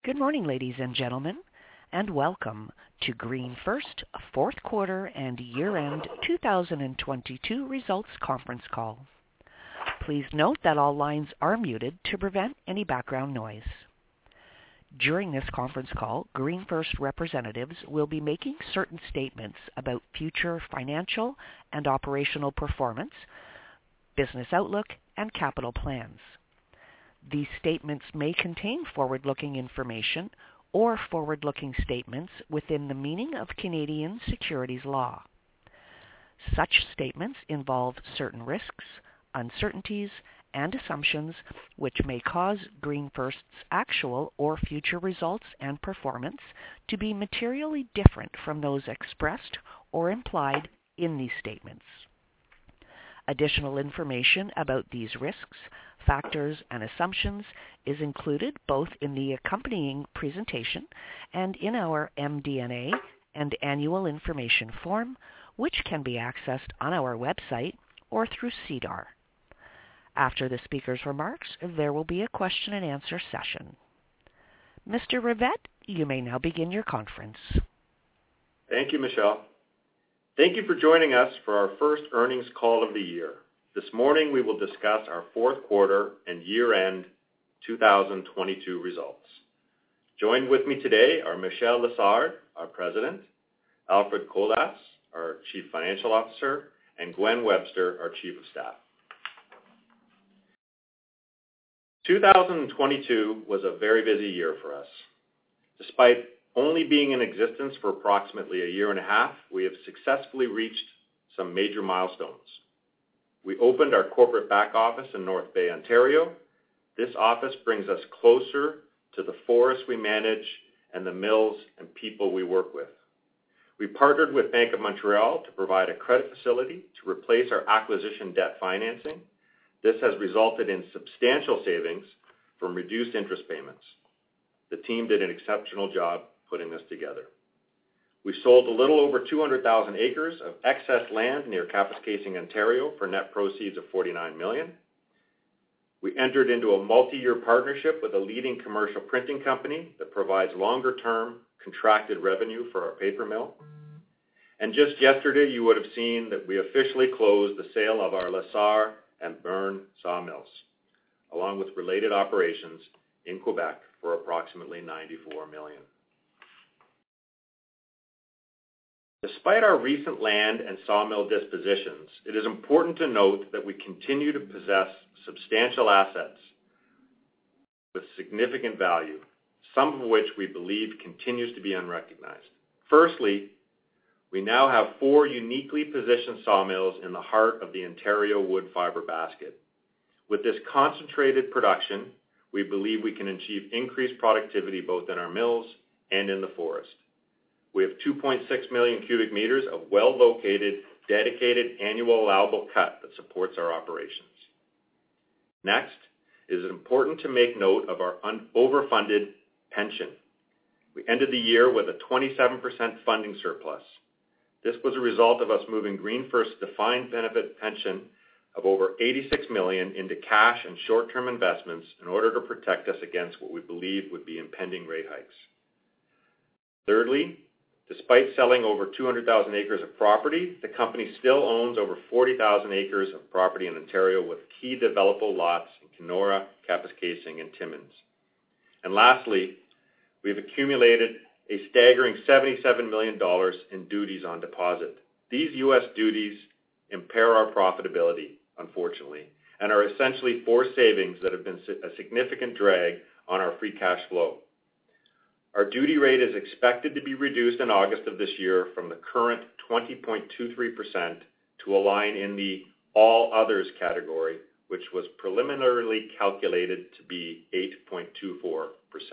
Good morning, ladies and gentlemen, and welcome to GreenFirst fourth quarter and year-end 2022 results conference call. Please note that all lines are muted to prevent any background noise. During this conference call, GreenFirst representatives will be making certain statements about future financial and operational performance, business outlook, and capital plans. These statements may contain forward-looking information or forward-looking statements within the meaning of Canadian securities law. Such statements involve certain risks, uncertainties, and assumptions which may cause GreenFirst's actual or future results and performance to be materially different from those expressed or implied in these statements. Additional information about these risks, factors, and assumptions is included both in the accompanying presentation and in our MD&A and annual information form, which can be accessed on our website or through SEDAR. After the speaker's remarks, there will be a question and answer session. Mr. Rivett, you may now begin your conference. Thank you, Michelle. Thank you for joining us for our first earnings call of the year. This morning, we will discuss our fourth quarter and year-end 2022 results. Joined with me today are Michel Lessard, our President, Alfred Colas, our Chief Financial Officer, and Gwen Webster, our Chief of Staff. 2022 was a very busy year for us. Despite only being in existence for approximately a year and a half, we have successfully reached some major milestones. We opened our corporate back office in North Bay, Ontario. This office brings us closer to the forests we manage and the mills and people we work with. We partnered with Bank of Montreal to provide a credit facility to replace our acquisition debt financing. This has resulted in substantial savings from reduced interest payments. The team did an exceptional job putting this together. We sold a little over 200,000 acres of excess land near Kapuskasing, Ontario for net proceeds of $49 million. We entered into a multi-year partnership with a leading commercial printing company that provides longer-term contracted revenue for our paper mill. And just yesterday, you would have seen that we officially closed the sale of our Lessard and Berne sawmills, along with related operations in Quebec for approximately $94 million. Despite our recent land and sawmill dispositions, it is important to note that we continue to possess substantial assets with significant value, some of which we believe continues to be unrecognized. Firstly, we now have 4 uniquely positioned sawmills in the heart of the Ontario wood fiber basket. With this concentrated production, we believe we can achieve increased productivity both in our mills and in the forest. We have 2.6 million cubic meters of well-located, dedicated annual allowable cut that supports our operations. Next, it is important to make note of our overfunded pension. We ended the year with a 27% funding surplus. This was a result of us moving GreenFirst's defined benefit pension of over $86 million into cash and short-term investments in order to protect us against what we believe would be impending rate hikes. Thirdly, despite selling over 200,000 acres of property, the company still owns over 40,000 acres of property in Ontario with key developable lots in Kenora, Kapuskasing, and Timmins. And lastly, we've accumulated a staggering $77 million in duties on deposit. These U.S. duties impair our profitability, unfortunately, and are essentially forced savings that have been a significant drag on our free cash flow. Our duty rate is expected to be reduced in August of this year from the current 20.23% to a line in the all others category, which was preliminarily calculated to be 8.24%.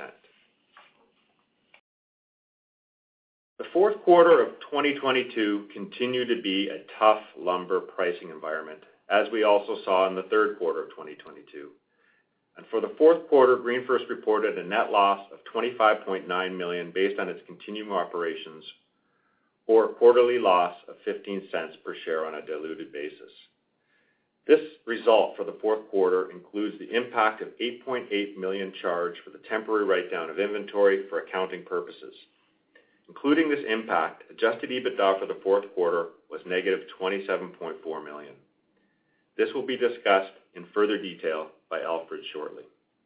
The fourth quarter of 2022 continued to be a tough lumber pricing environment, as we also saw in the third quarter of 2022. And for the fourth quarter, GreenFirst reported a net loss of $25.9 million based on its continuing operations, or a quarterly loss of 15 cents per share on a diluted basis. This result for the fourth quarter includes the impact of $8.8 million charge for the temporary write-down of inventory for accounting purposes. Including this impact, adjusted EBITDA for the fourth quarter was negative $27.4 million. This will be discussed in further detail by Alfred shortly.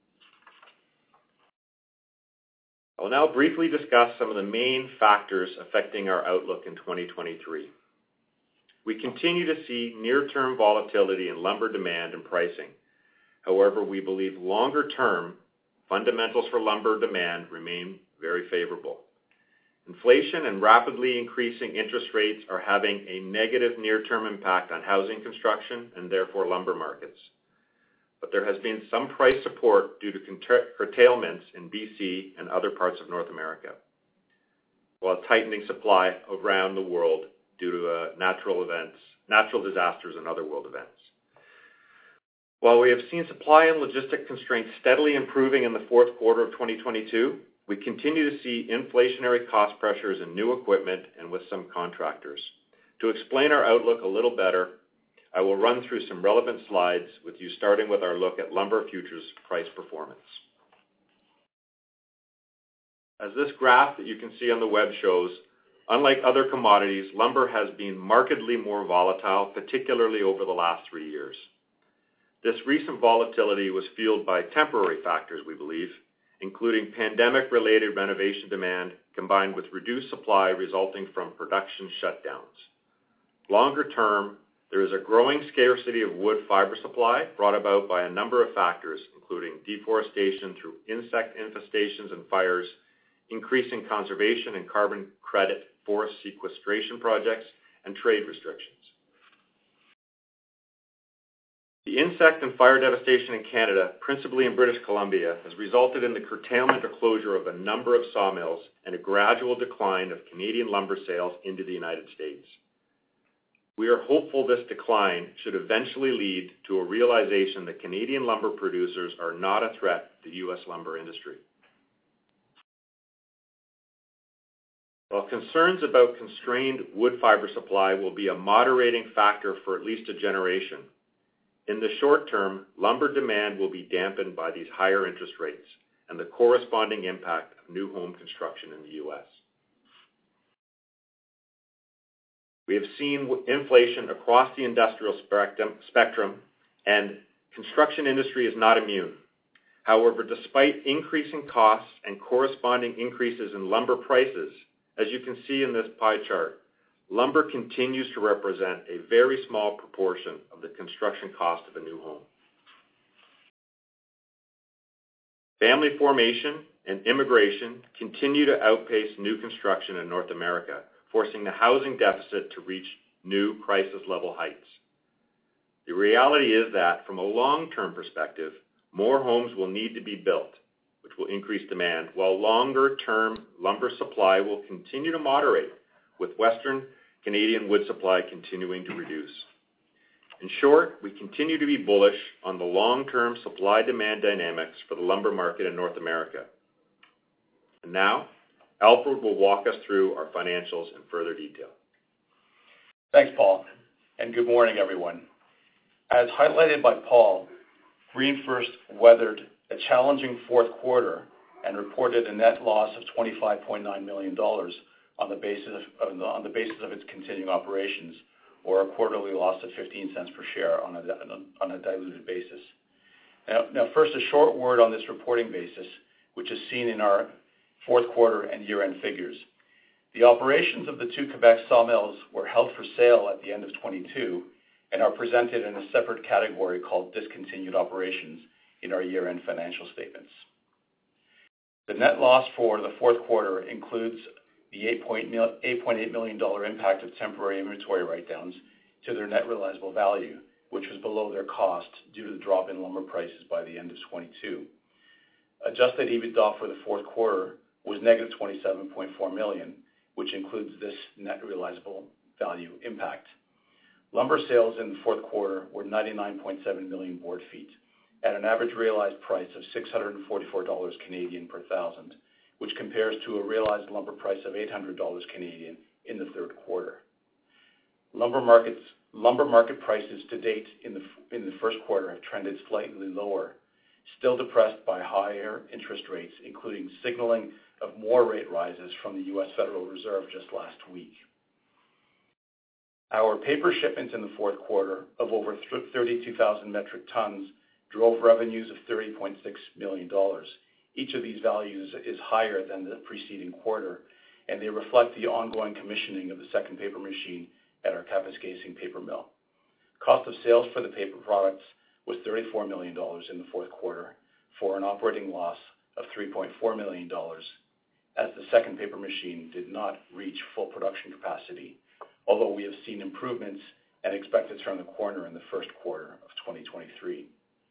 I will now briefly discuss some of the main factors affecting our outlook in 2023. We continue to see near-term volatility in lumber demand and pricing. However, we believe longer-term fundamentals for lumber demand remain very favorable. Inflation and rapidly increasing interest rates are having a negative near-term impact on housing construction and therefore lumber markets. But there has been some price support due to curtailments in BC and other parts of North America, while tightening supply around the world due to natural disasters and other world events. While we have seen supply and logistic constraints steadily improving in the fourth quarter of 2022, we continue to see inflationary cost pressures in new equipment and with some contractors. To explain our outlook a little better, I will run through some relevant slides with you, starting with our look at lumber futures price performance. As this graph that you can see on the web shows, unlike other commodities, lumber has been markedly more volatile, particularly over the last 3 years. This recent volatility was fueled by temporary factors, we believe, including pandemic-related renovation demand combined with reduced supply resulting from production shutdowns. Longer term, there is a growing scarcity of wood fiber supply brought about by a number of factors, including deforestation through insect infestations and fires, increasing conservation and carbon credit forest sequestration projects, and trade restrictions. The insect and fire devastation in Canada, principally in British Columbia, has resulted in the curtailment or closure of a number of sawmills and a gradual decline of Canadian lumber sales into the United States. We are hopeful this decline should eventually lead to a realization that Canadian lumber producers are not a threat to the U.S. lumber industry. While concerns about constrained wood fiber supply will be a moderating factor for at least a generation, in the short term, lumber demand will be dampened by these higher interest rates and the corresponding impact of new home construction in the U.S. We have seen inflation across the industrial spectrum, and construction industry is not immune. However, despite increasing costs and corresponding increases in lumber prices, as you can see in this pie chart, lumber continues to represent a very small proportion of the construction cost of a new home. Family formation and immigration continue to outpace new construction in North America, forcing the housing deficit to reach new crisis-level heights. The reality is that, from a long-term perspective, more homes will need to be built, which will increase demand, while longer-term lumber supply will continue to moderate, with Western Canadian wood supply continuing to reduce. In short, we continue to be bullish on the long-term supply-demand dynamics for the lumber market in North America. And now, Alfred will walk us through our financials in further detail. Thanks, Paul, and good morning, everyone. As highlighted by Paul, GreenFirst weathered a challenging fourth quarter and reported a net loss of $25.9 million on the basis of its continuing operations, or a quarterly loss of 15 cents per share on a diluted basis. Now, first, a short word on this reporting basis, which is seen in our fourth quarter and year-end figures. The operations of the two Quebec sawmills were held for sale at the end of 22 and are presented in a separate category called discontinued operations in our year-end financial statements. The net loss for the fourth quarter includes the $8.8 million impact of temporary inventory write-downs to their net realizable value, which was below their cost due to the drop in lumber prices by the end of 22. Adjusted EBITDA for the fourth quarter was negative $27.4 million, which includes this net realizable value impact. Lumber sales in the fourth quarter were 99.7 million board feet at an average realized price of $644 Canadian per thousand, which compares to a realized lumber price of $800 Canadian in the third quarter. Lumber lumber market prices to date in the first quarter have trended slightly lower, still depressed by higher interest rates, including signaling of more rate rises from the U.S. Federal Reserve just last week. Our paper shipments in the fourth quarter of over 32,000 metric tons drove revenues of $30.6 million. Each of these values is higher than the preceding quarter, and they reflect the ongoing commissioning of the second paper machine at our Kapuskasing paper mill. Cost of sales for the paper products was $34 million in the fourth quarter, for an operating loss of $3.4 million, as the second paper machine did not reach full production capacity, although we have seen improvements and expect to turn the corner in the first quarter of 2023.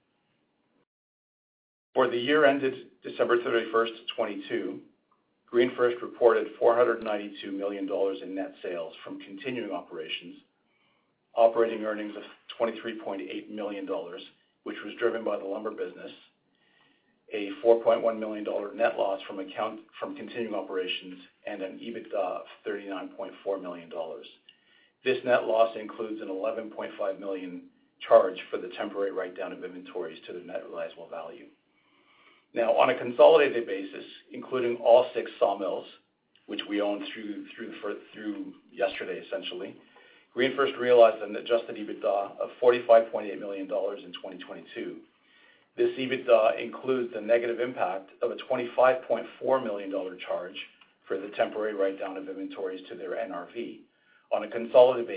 For the year ended December 31st, 2022, GreenFirst reported $492 million in net sales from continuing operations, operating earnings of $23.8 million, which was driven by the lumber business, a $4.1 million net loss from continuing operations, and an EBITDA of $39.4 million. This net loss includes an $11.5 million charge for the temporary write-down of inventories to the net realizable value. Now, on a consolidated basis, including all 6 sawmills, which we own through yesterday, essentially, GreenFirst realized an adjusted EBITDA of $45.8 million in 2022. This EBITDA includes the negative impact of a $25.4 million charge for the temporary write-down of inventories to their NRV. On a consolidated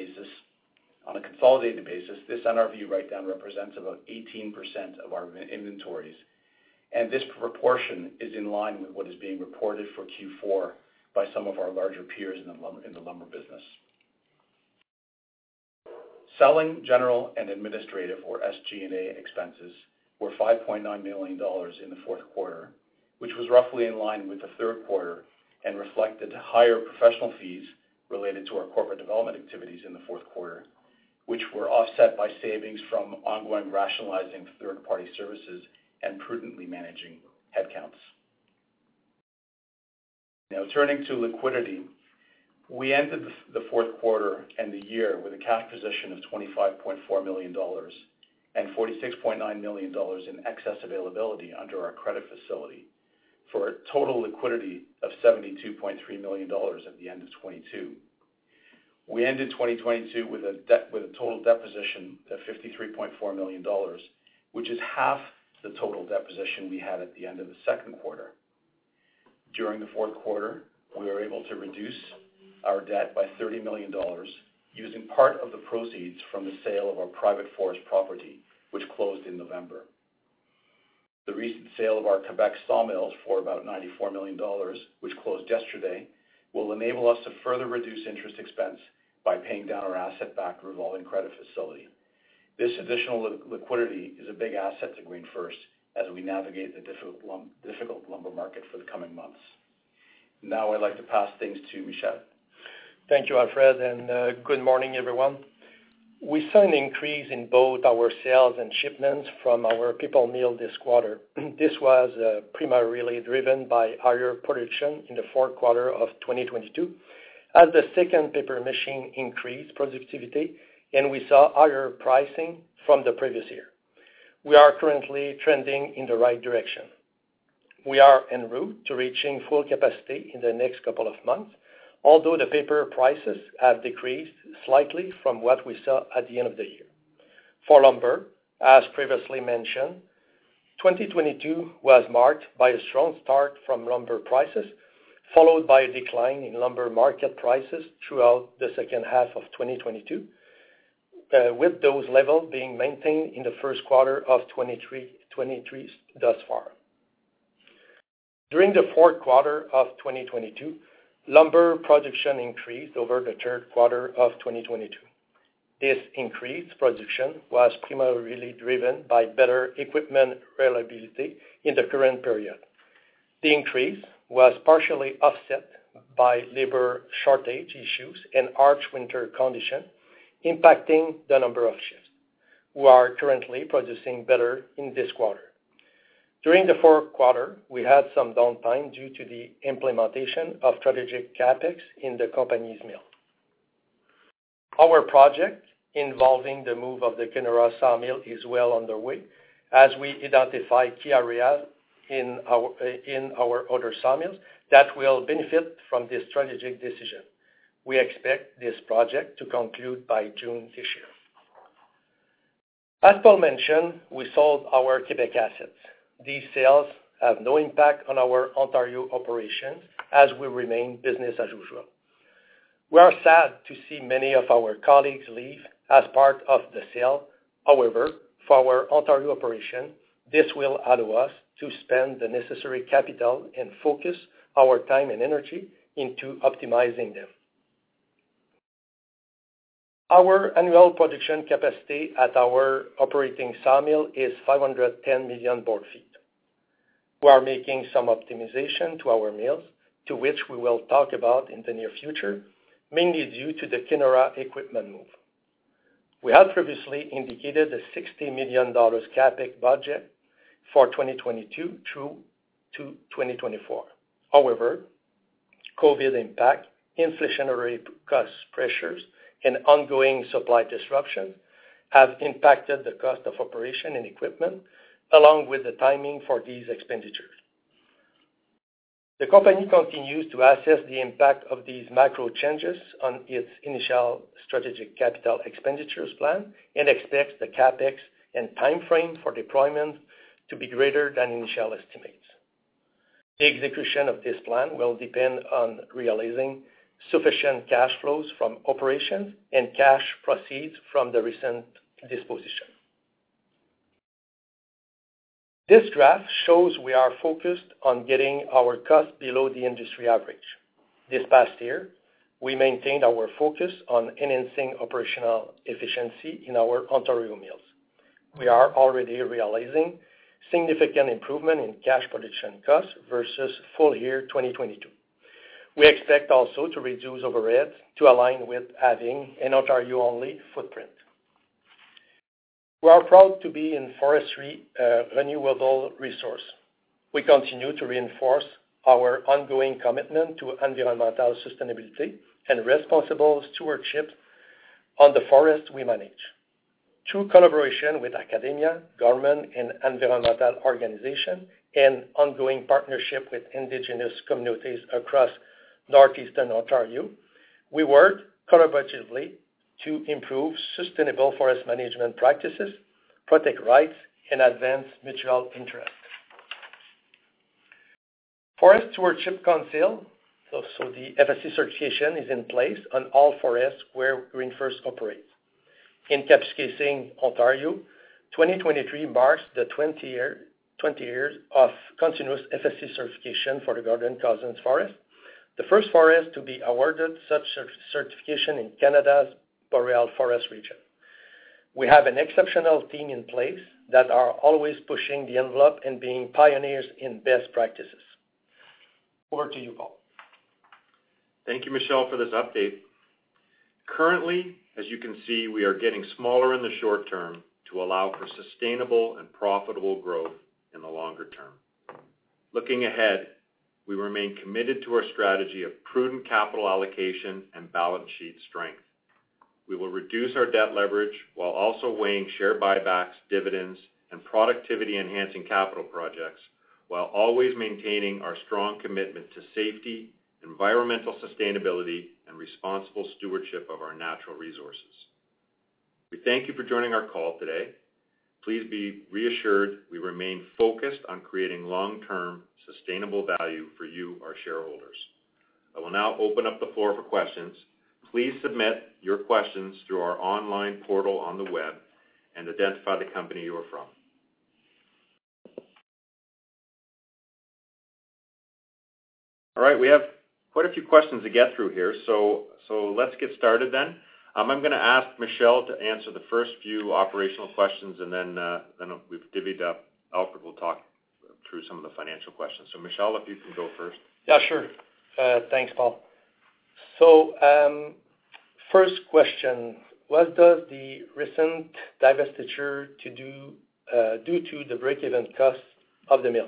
basis, this NRV write-down represents about 18% of our inventories, and this proportion is in line with what is being reported for Q4 by some of our larger peers in the lumber business. Selling, general, and administrative, or SG&A, expenses were $5.9 million in the fourth quarter, which was roughly in line with the third quarter and reflected higher professional fees related to our corporate development activities in the fourth quarter, which were offset by savings from ongoing rationalizing third-party services and prudently managing headcounts. Now, turning to liquidity, we ended the fourth quarter and the year with a cash position of $25.4 million and $46.9 million in excess availability under our credit facility, for a total liquidity of $72.3 million at the end of 2022. We ended 2022 with a total debt position of $53.4 million, which is half the total debt position we had at the end of the second quarter. During the fourth quarter, we were able to reduce our debt by $30 million, using part of the proceeds from the sale of our private forest property, which closed in November. The recent sale of our Quebec sawmills for about $94 million, which closed yesterday, will enable us to further reduce interest expense by paying down our asset-backed revolving credit facility. This additional liquidity is a big asset to GreenFirst as we navigate the difficult lumber market for the coming months. Now I'd like to pass things to Michel. Thank you, Alfred, and good morning, everyone. We saw an increase in both our sales and shipments from our paper mill this quarter. This was primarily driven by higher production in the fourth quarter of 2022, as the second paper machine increased productivity, and we saw higher pricing from the previous year. We are currently trending in the right direction. We are en route to reaching full capacity in the next couple of months, although the paper prices have decreased slightly from what we saw at the end of the year. For lumber, as previously mentioned, 2022 was marked by a strong start from lumber prices, followed by a decline in lumber market prices throughout the second half of 2022, with those levels being maintained in the first quarter of 2023 thus far. During the fourth quarter of 2022, lumber production increased over the third quarter of 2022. This increased production was primarily driven by better equipment reliability in the current period. The increase was partially offset by labor shortage issues and harsh winter conditions impacting the number of shifts. We are currently producing better in this quarter. During the fourth quarter, we had some downtime due to the implementation of strategic capex in the company's mill. Our project involving the move of the Kenora sawmill is well underway as we identify key areas in our other sawmills that will benefit from this strategic decision. We expect this project to conclude by June this year. As Paul mentioned, we sold our Quebec assets. These sales have no impact on our Ontario operations as we remain business as usual. We are sad to see many of our colleagues leave as part of the sale. However, for our Ontario operation, this will allow us to spend the necessary capital and focus our time and energy into optimizing them. Our annual production capacity at our operating sawmill is 510 million board feet. We are making some optimization to our mills, to which we will talk about in the near future, mainly due to the Kenora equipment move. We had previously indicated a $60 million CapEx budget for 2022 through to 2024. However, COVID impact, inflationary cost pressures, and ongoing supply disruptions have impacted the cost of operation and equipment, along with the timing for these expenditures. The company continues to assess the impact of these macro changes on its initial strategic capital expenditures plan and expects the CapEx and time frame for deployment to be greater than initial estimates. The execution of this plan will depend on realizing sufficient cash flows from operations and cash proceeds from the recent disposition. This graph shows we are focused on getting our costs below the industry average. This past year, we maintained our focus on enhancing operational efficiency in our Ontario mills. We are already realizing significant improvement in cash production costs versus full year 2022. We expect also to reduce overheads to align with having an Ontario-only footprint. We are proud to be in forestry renewable resource. We continue to reinforce our ongoing commitment to environmental sustainability and responsible stewardship on the forest we manage. Through collaboration with academia, government, and environmental organizations, and ongoing partnership with Indigenous communities across northeastern Ontario, we work collaboratively to improve sustainable forest management practices, protect rights, and advance mutual interest. Forest Stewardship Council, so the FSC certification is in place on all forests where GreenFirst operates. In Kapuskasing, Ontario, 2023 marks the 20 years of continuous FSC certification for the Gordon Cosens Forest, the first forest to be awarded such certification in Canada's Boreal Forest region. We have an exceptional team in place that are always pushing the envelope and being pioneers in best practices. Over to you, Paul. Thank you, Michel, for this update. Currently, as you can see, we are getting smaller in the short term to allow for sustainable and profitable growth in the longer term. Looking ahead, we remain committed to our strategy of prudent capital allocation and balance sheet strength. We will reduce our debt leverage while also weighing share buybacks, dividends, and productivity-enhancing capital projects, while always maintaining our strong commitment to safety, environmental sustainability, and responsible stewardship of our natural resources. We thank you for joining our call today. Please be reassured we remain focused on creating long-term sustainable value for you, our shareholders. I will now open up the floor for questions. Please submit your questions through our online portal on the web and identify the company you are from. All right, we have quite a few questions to get through here, so let's get started then. I'm going to ask Michel to answer the first few operational questions, and then we've divvied up. Alfred will talk through some of the financial questions. So Michel, if you can go first. Yeah, sure. Thanks, Paul. So first question, what does the recent divestiture due to the break-even cost of the mill?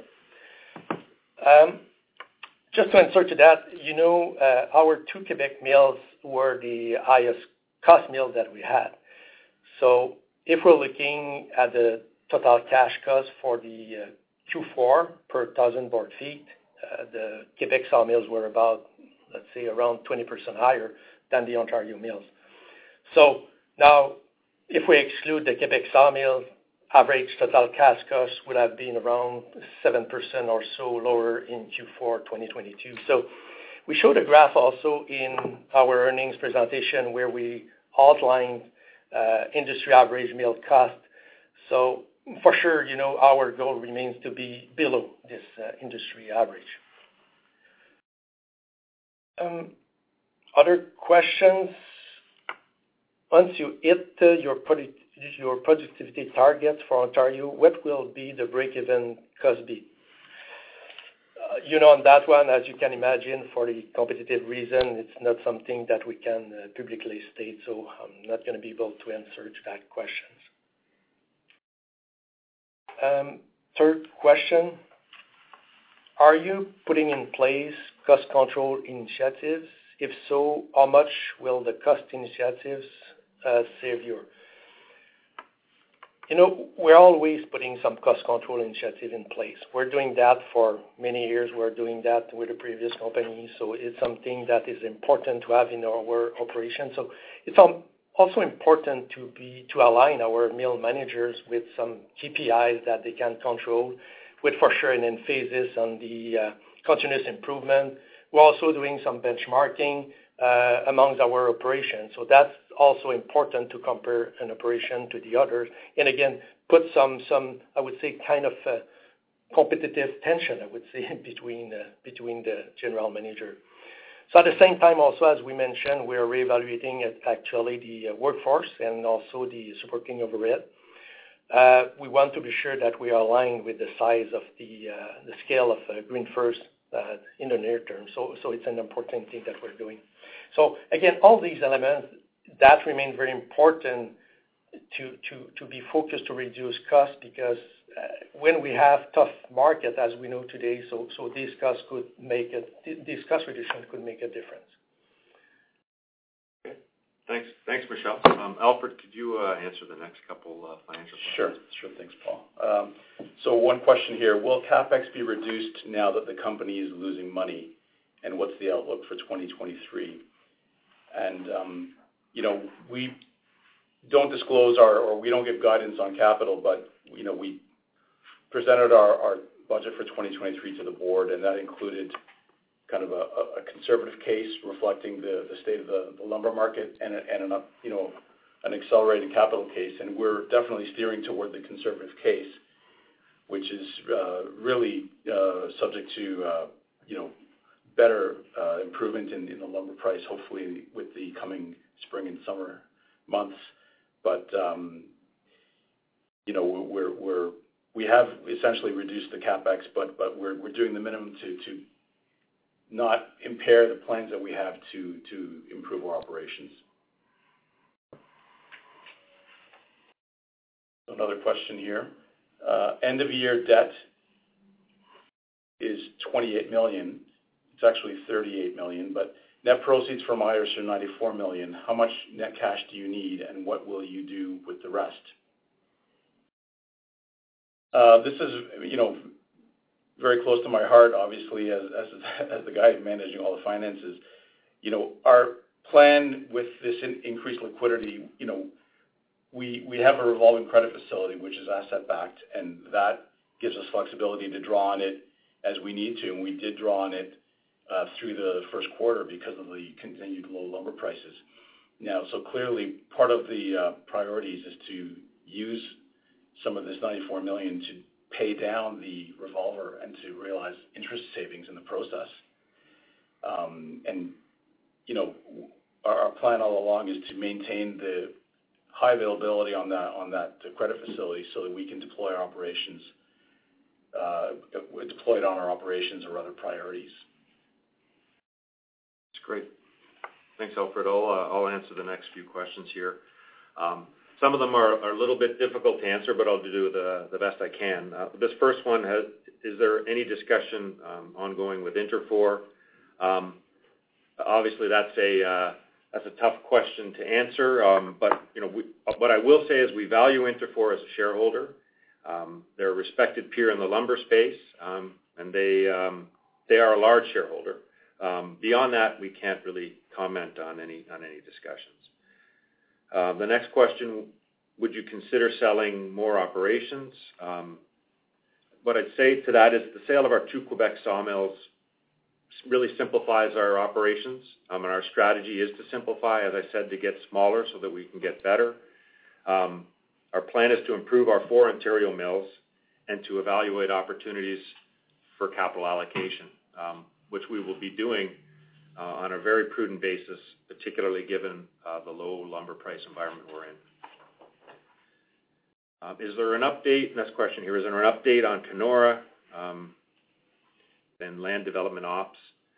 Just to answer to that, our two Quebec mills were the highest cost mills that we had. So if we're looking at the total cash cost for the Q4 per 1,000 board feet, the Quebec sawmills were about, let's say, around 20% higher than the Ontario mills. So now, if we exclude the Quebec sawmills, average total cash cost would have been around 7% or so lower in Q4 2022. So we showed a graph also in our earnings presentation where we outlined industry average mill cost. So for sure, our goal remains to be below this industry average. Other questions? Once you hit your productivity targets for Ontario, what will be the break-even cost be? On that one, as you can imagine, for the competitive reason, it's not something that we can publicly state, so I'm not going to be able to answer to that question. Third question, are you putting in place cost control initiatives? If so, how much will the cost initiatives save you? We're always putting some cost control initiative in place. We're doing that for many years. We're doing that with the previous company, so it's something that is important to have in our operation. So it's also important to align our mill managers with some KPIs that they can control, with for sure an emphasis on the continuous improvement. We're also doing some benchmarking amongst our operations. So that's also important to compare an operation to the others. And again, put some I would say, kind of competitive tension, I would say, between the general manager. So at the same time, also, as we mentioned, we are reevaluating actually the workforce and also the supporting overhead. We want to be sure that we are aligned with the size of the scale of GreenFirst in the near term. So it's an important thing that we're doing. So again, all these elements that remain very important to be focused to reduce costs, because when we have tough market as we know today, so these cost reductions could make a difference. Okay. Thanks, Michel. Alfred, could you answer the next couple financial questions? Sure. Thanks, Paul. So one question here: will CapEx be reduced now that the company is losing money, and what's the outlook for 2023? And we don't disclose or we don't give guidance on capital, but we presented our budget for 2023 to the board, and that included kind of a conservative case reflecting the state of the lumber market and an accelerated capital case. And we're definitely steering toward the conservative case, which is really subject to better improvement in the lumber price, hopefully with the coming spring and summer months. But we have essentially reduced the capex, but we're doing the minimum to not impair the plans that we have to improve our operations. Another question here: end of year debt is 28 million. It's actually 38 million, but net proceeds from Irish are 94 million. How much net cash do you need, and what will you do with the rest? This is, very close to my heart, obviously, as the guy managing all the finances. Our plan with this increased liquidity, we have a revolving credit facility, which is asset-backed, and that gives us flexibility to draw on it as we need to, and we did draw on it through the first quarter because of the continued low lumber prices. Now, so clearly, part of the priorities is to use some of this 94 million to pay down the revolver and to realize interest savings in the process. Our plan all along is to maintain the high availability on that credit facility so that we can deploy it on our operations or other priorities. That's great. Thanks, Alfred. I'll answer the next few questions here. Some of them are a little bit difficult to answer, but I'll do the best I can. This first one is there any discussion ongoing with Interfor? Obviously, that's That's a tough question to answer, but what I will say is we value Interfor as a shareholder. They're a respected peer in the lumber space, and they are a large shareholder. Beyond that, we can't really comment on any discussions. The next question: would you consider selling more operations? What I'd say to that is the sale of our 2 Quebec sawmills really simplifies our operations, and our strategy is to simplify, as I said, to get smaller so that we can get better. Our plan is to improve our 4 Ontario mills and to evaluate opportunities for capital allocation, which we will be doing on a very prudent basis, particularly given the low lumber price environment we're in. Is there an update? Next question here. Is there an update on Kenora and land development ops?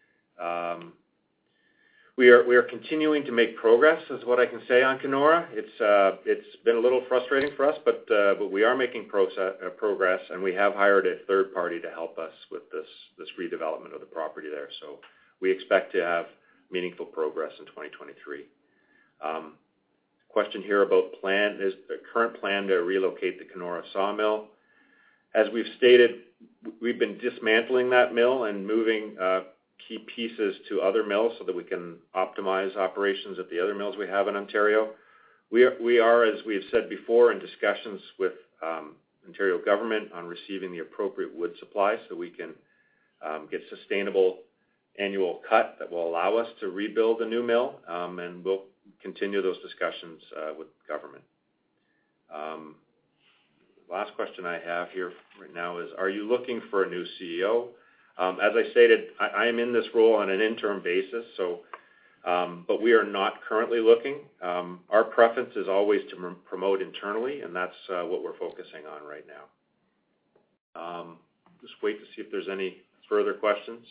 We are continuing to make progress, is what I can say on Kenora. It's been a little frustrating for us, but we are making progress, and we have hired a third party to help us with this redevelopment of the property there. So we expect to have meaningful progress in 2023. Question here about is the current plan to relocate the Kenora sawmill. As we've stated, we've been dismantling that mill and moving key pieces to other mills so that we can optimize operations at the other mills we have in Ontario. We are, as we have said before, in discussions with Ontario government on receiving the appropriate wood supply so we can get sustainable annual cut that will allow us to rebuild a new mill, and we'll continue those discussions with government. Last question I have here right now is, are you looking for a new CEO? As I stated, I am in this role on an interim basis, but we are not currently looking. Our preference is always to promote internally, and that's what we're focusing on right now. Just wait to see if there's any further questions.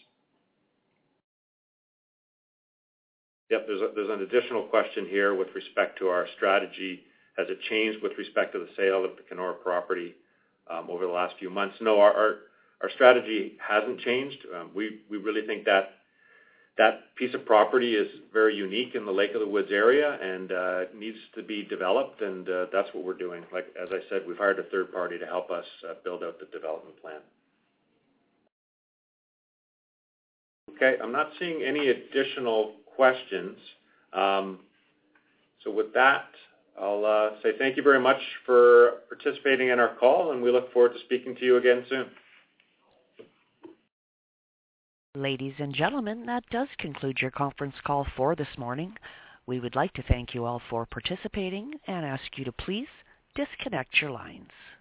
Yep, there's an additional question here with respect to our strategy. Has it changed with respect to the sale of the Kenora property over the last few months? No, our strategy hasn't changed. We really think that piece of property is very unique in the Lake of the Woods area and needs to be developed, and that's what we're doing. Like, as I said, we've hired a third party to help us build out the development plan. Okay, I'm not seeing any additional questions. So with that, I'll say thank you very much for participating in our call, and we look forward to speaking to you again soon. Ladies and gentlemen, that does conclude your conference call for this morning. We would like to thank you all for participating and ask you to please disconnect your lines.